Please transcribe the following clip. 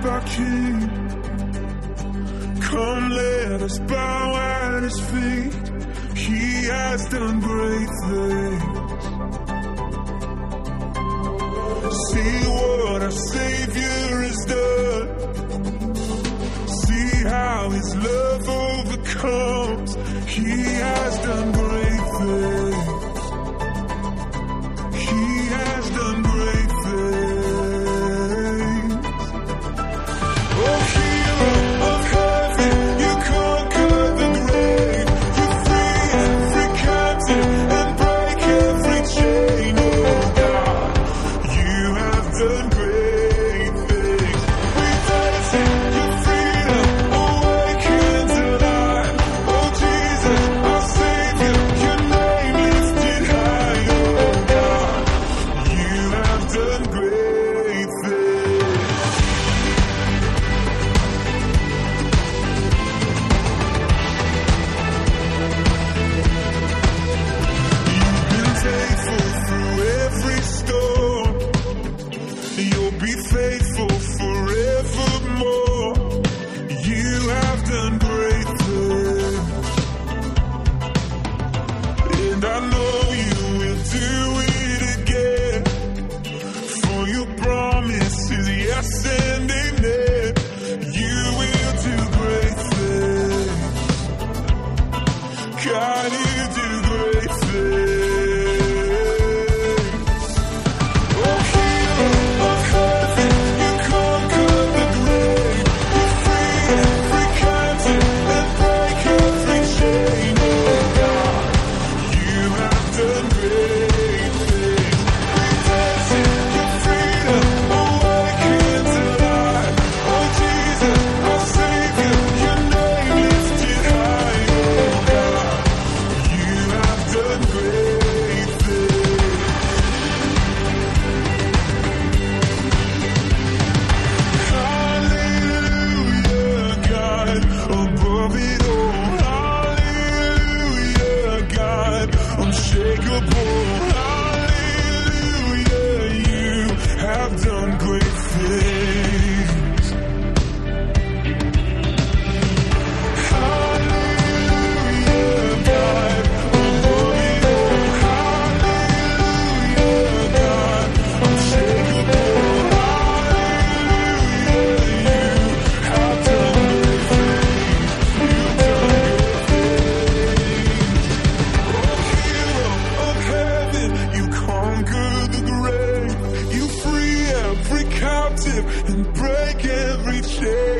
our King. Come, let us bow at his feet. He has done great things. See what our Savior has done. See how his love overcomes. He has done great things. He has done great things. Oh, hero of heaven, you conquer the grave. You free every captive and break every chain. Oh God, you have done great things. We praise you, your freedom awakens alive. Oh Jesus, our Savior, your name lifted high. Oh God, you have done great things. You've been faithful through every storm. You'll be faithful forevermore. You have done great things. And I know you will do it again. For your promise is yes and amen. You will do great things. God, you do great things. Oh, hero of heaven, you conquer the grave. You free every captive and break every chain. Oh God, you have done great things. We praise you, your freedom awakens alive. Oh Jesus, our Savior, your name lifted high. Oh God, you have done great things. Hallelujah, God, above it all. Hallelujah, God, unshakable. Hallelujah, you have done great things. Hallelujah, God, above it all. Hallelujah, God, unshakable. Hallelujah, you have done great things. You've done great things. Oh, hero of heaven, you conquer the grave. You free every captive and break every chain.